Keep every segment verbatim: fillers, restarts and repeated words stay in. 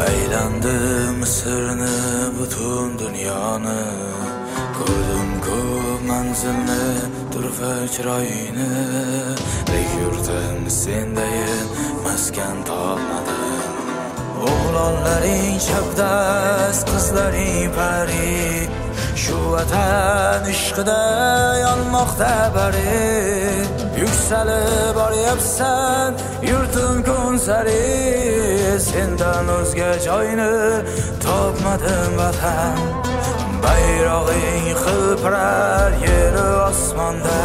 Aylandim sirni butun dunyoni, ko'rdim ko'p manzilni, turfa chiroyini, lek yurtim sendayin maskan topmadim. O'g'lonlaring chapdast, qizlaring pari, shu vatan ishqida yonmoqda bari. Yuksalib boryapsan yurtim kun sari, sendan o'zga joyni topmadim vatan. Bayrog'ing hilpirar yeri osmonda,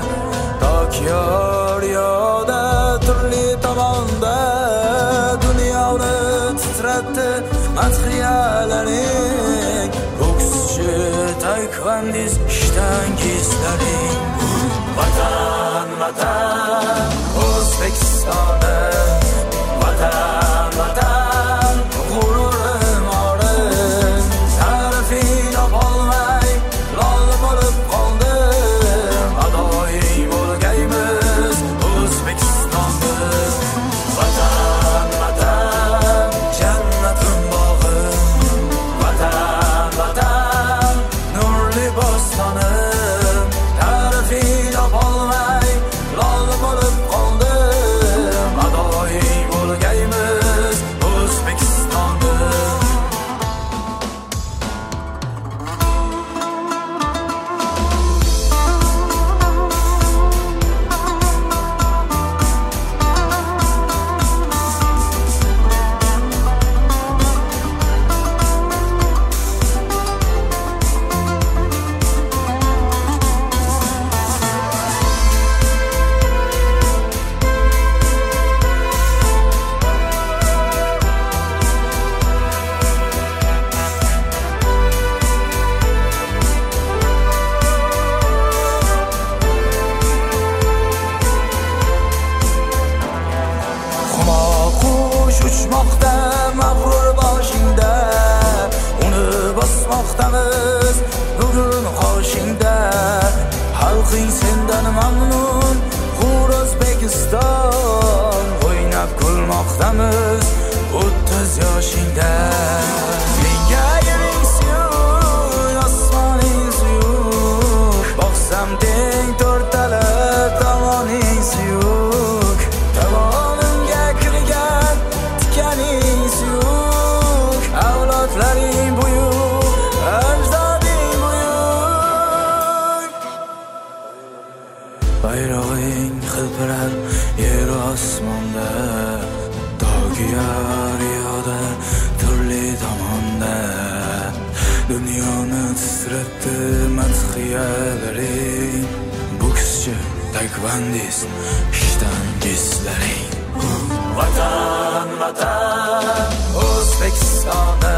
Tokyor yoda turli tomonda, dunyoni titratdi madhiyalaring, bokschi, taekvondist, shtangistlaring. Vatan, vatan, O'zbekistonda, vatan, vatan, g'ururim orim, ta'rifing topolmay lol bo'lib qoldim. Adoying bo'lgaymiz O'zbekistonimiz. Vatan, vatan, jannatim bog'im, vatan, vatan, nurli bostonim, ta'rifing topolmay lol bo'lib qoldim. Adoying bo'lgaymiz O'zbekistonimiz. Uçmoqda mag'rur boshingda, uni bosmoqdamiz bugun qoshingda. Xalqing sendan mamnun, hur O'zbekiston, o'ynab kulmoqdamiz o'ttiz yoshingda. Menga yering suyuk, osmoning suyuk, boqsam teng to'rtala tomoning suyuk. Tomonimga kirgan tikaning suyuk, avlodlaring buyuk, ajdoding buyuk. Bayrog'ing hilpirar yer osmonda, Tokyor yoda turli tomonda, dunyoni titratdi madhiyalaring, bokschi, taekvondist, shtangistlaring. Vatan, vatan, O'zbekistonda,